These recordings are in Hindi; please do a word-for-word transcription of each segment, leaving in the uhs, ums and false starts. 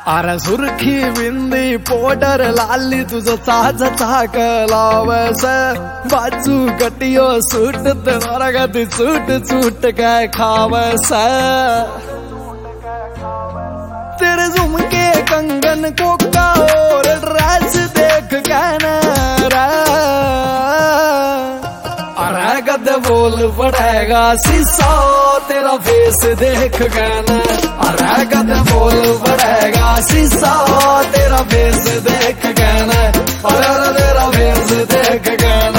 अरे सुर्खी बिंदी पावडर लाली तुझं ताज लावस बाजू कटियो सूट तेरा गति सूट सूट काय खावस तेरे झुमके कंगन को का और ड्रेस देख कहना अरे गद बोल पड़ेगा शीशा तेरा फेस देख कहना अरे गद बोल पड़ेगा शीशा तेरा फेस देख कहना अरे तेरा फेस देख कहना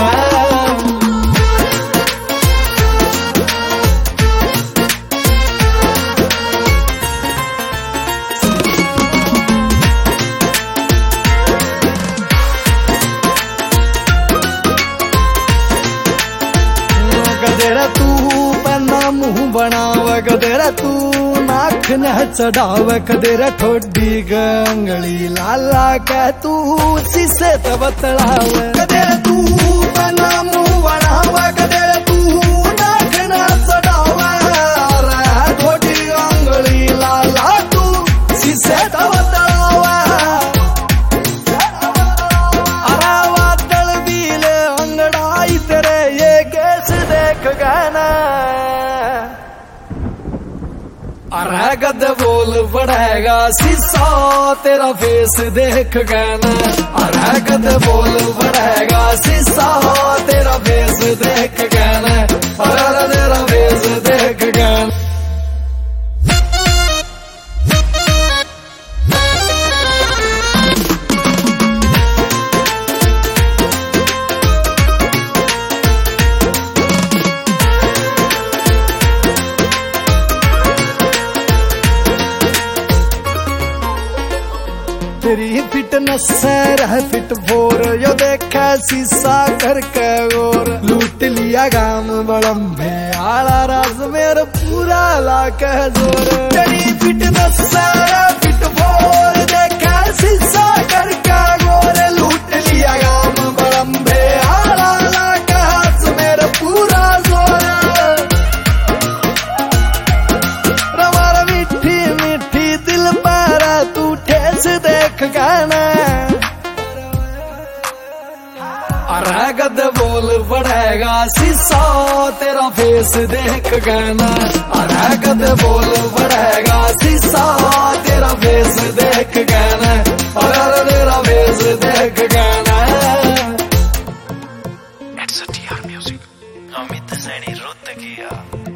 गदेरा तू पन्ना मुंह बनाव गदेरा तू नाक न चढ़ाव गदेरा ठोडी गंगली लाला कह तू शीशे तब तड़ाव गदेरा तू पन्ना मुंह बनाव गदेरा तू नाक न चढ़ाव ठोडी गंगली लाला तू शीशे तब तड़ाव अरे वादल बीले अंगड़ाई तेरे ये केस देख गाना अरे गद बोल पड़ेगा शीशा तेरा फेस देख गाना अरे गद बोल पड़ेगा शीशा तेरा फेस देख गाना अरे तेरा फेस देख गाना तेरी फिटनेस रह फिट फोर यो देखा शीशा करके और लूट लिया गाम बड़म्बे आला राज मेरा पूरा लाके जोर तेरी फिटनेस रह फिट फोर देखा शीशा करके और लूट लिया गाम बड़म्बे आला लाके हाथ मेरा पूरा जोर रमार मीठी मीठी दिल मारा तू ठेस देख गाना अरे गद बोल पड़ेगा शीशा तेरा फेस देख गाना अरे गद बोल पड़ेगा शीशा तेरा फेस देख गाना अरे तेरा फेस देख गाना It's a T R Music Amit Saini Rohatkiya.